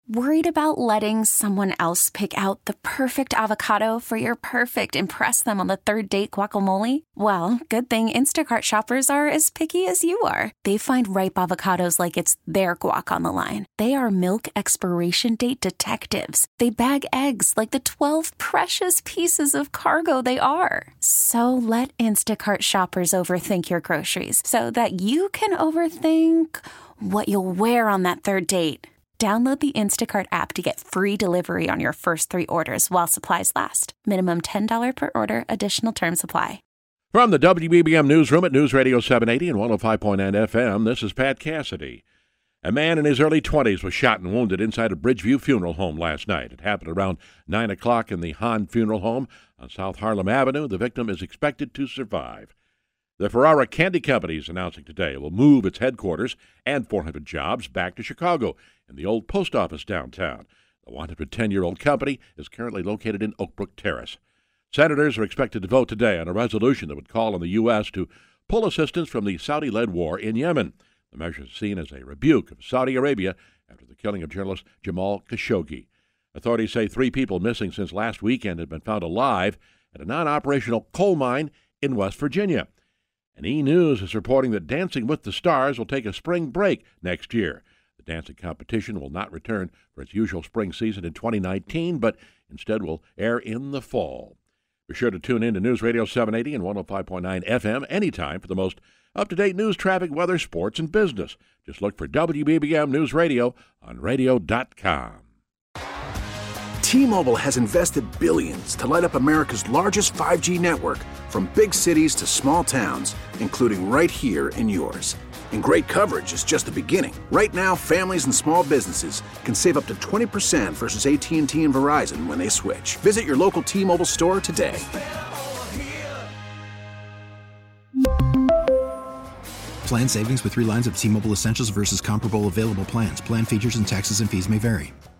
Worried about letting someone else pick out the perfect avocado for your perfect impress them on the third date guacamole? Well, good thing Instacart shoppers are as picky as you are. They find ripe avocados like it's their guac on the line. They are milk expiration date detectives. They bag eggs like the 12 precious pieces of cargo they are. So let Instacart shoppers overthink your groceries so that you can overthink what you'll wear on that third date. Download the Instacart app to get free delivery on your first 3 orders while supplies last. Minimum $10 per order. Additional terms apply. From the WBBM Newsroom at News Radio 780 and 105.9 FM, this is Pat Cassidy. A man in his early 20s was shot and wounded inside a Bridgeview funeral home last night. It happened around 9 o'clock in the Hahn Funeral Home on South Harlem Avenue. The victim is expected to survive. The Ferrara Candy Company is announcing today it will move its headquarters and 400 jobs back to Chicago in the old post office downtown. The 110-year-old company is currently located in Oakbrook Terrace. Senators are expected to vote today on a resolution that would call on the U.S. to pull assistance from the Saudi-led war in Yemen. The measure is seen as a rebuke of Saudi Arabia after the killing of journalist Jamal Khashoggi. Authorities say 3 people missing since last weekend have been found alive at a non-operational coal mine in West Virginia. And E! News is reporting that Dancing with the Stars will take a spring break next year. The dancing competition will not return for its usual spring season in 2019, but instead will air in the fall. Be sure to tune in to News Radio 780 and 105.9 FM anytime for the most up-to-date news, traffic, weather, sports, and business. Just look for WBBM News Radio on radio.com. T-Mobile has invested billions to light up America's largest 5G network, from big cities to small towns, including right here in yours. And great coverage is just the beginning. Right now, families and small businesses can save up to 20% versus AT&T and Verizon when they switch. Visit your local T-Mobile store today. Plan savings with 3 lines of T-Mobile Essentials versus comparable available plans. Plan features and taxes and fees may vary.